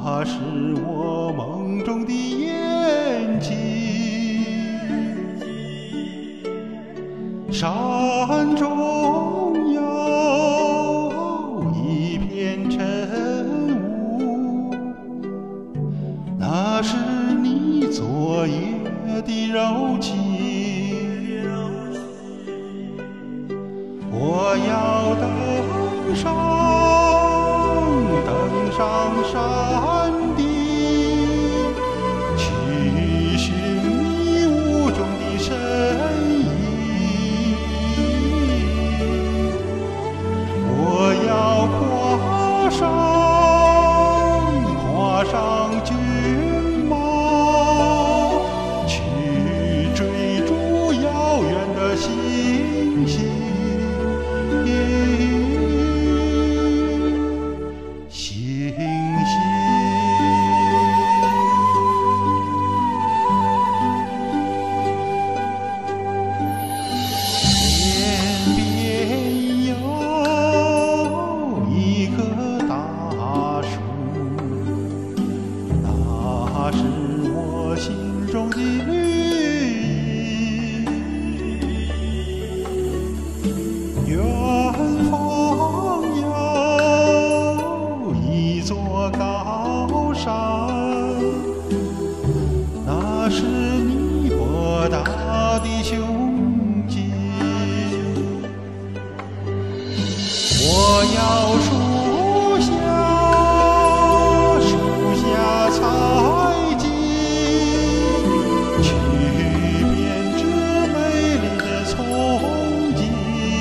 那是我梦中的眼睛，山中有一片晨雾，那是你昨夜的柔情。我要登上山顶，去寻你雾中的身影。我要跨上骏马，去追逐遥远的星星。那是我心中的绿荫，远方有一座高山，那是你博大的胸襟。我要树下采集，去编织美丽的憧憬。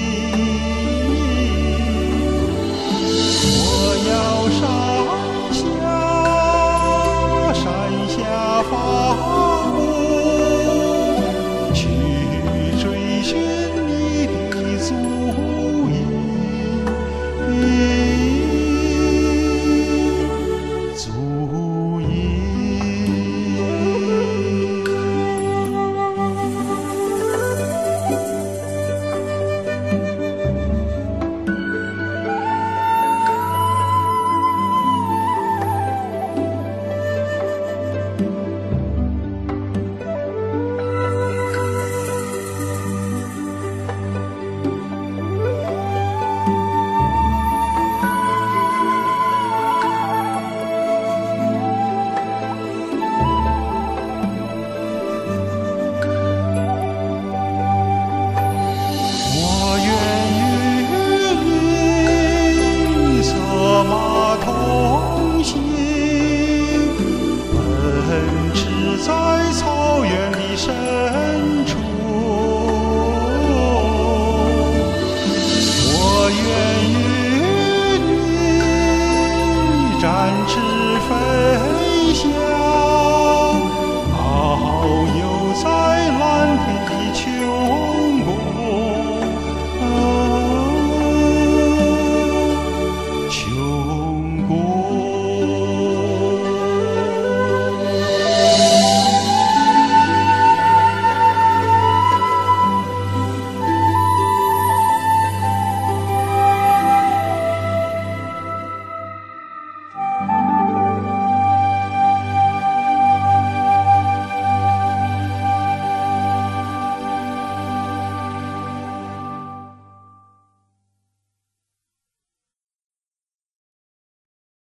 我要山下放牧，去追寻你的足印。在草原的深处，我愿与你展翅飞翔，遨游在蓝天的穹